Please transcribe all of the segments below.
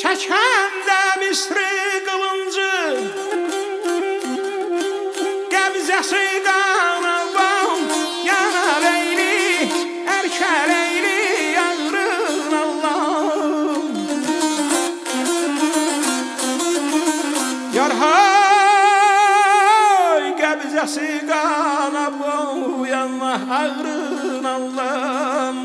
Çəkəndə misri qılıncı Qəbzəsi qanavam Yanar eyli, ərkər eyli Yağrın Allahım Yarhay Qəbzəsi qanavam Yağrın Allahım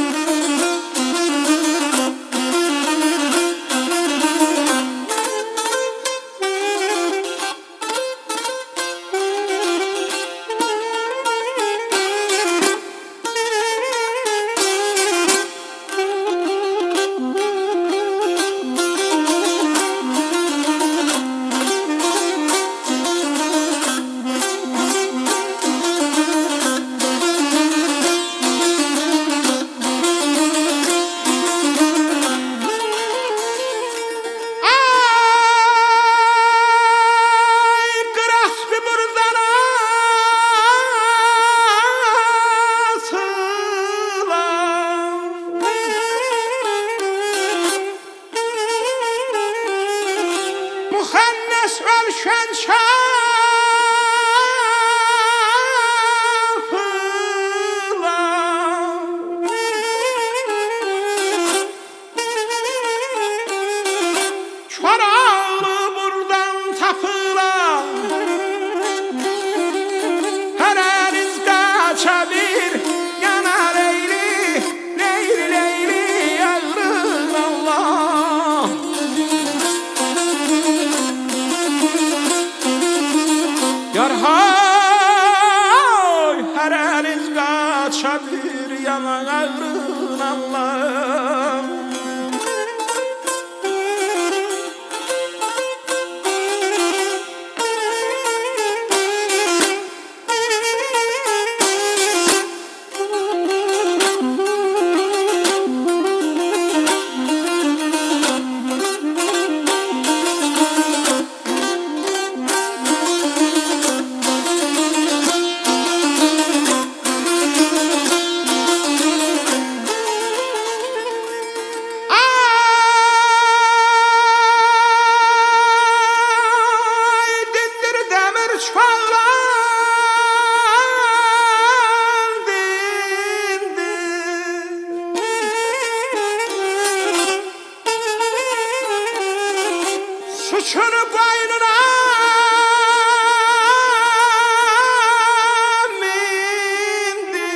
Müxənnes ölkən çapıla Çoralı buradan tapıla Hər əriz qaça bir yanar eyli Leyli leyli yağrın Allah Yarhay hər əriz qaça bir yana ağrın Allah Suçunu boynuna mindi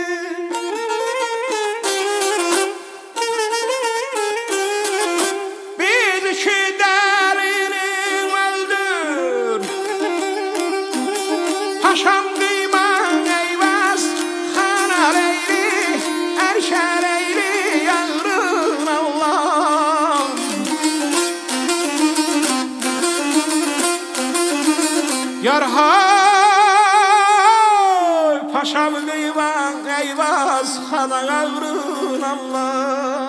Bil ki derini öldür Paşam kıyman eyvaz Xanar eyli, erşer eyli Yağrın Allah Yarhay paşam kıyman eyvaz Xana yağrın Allah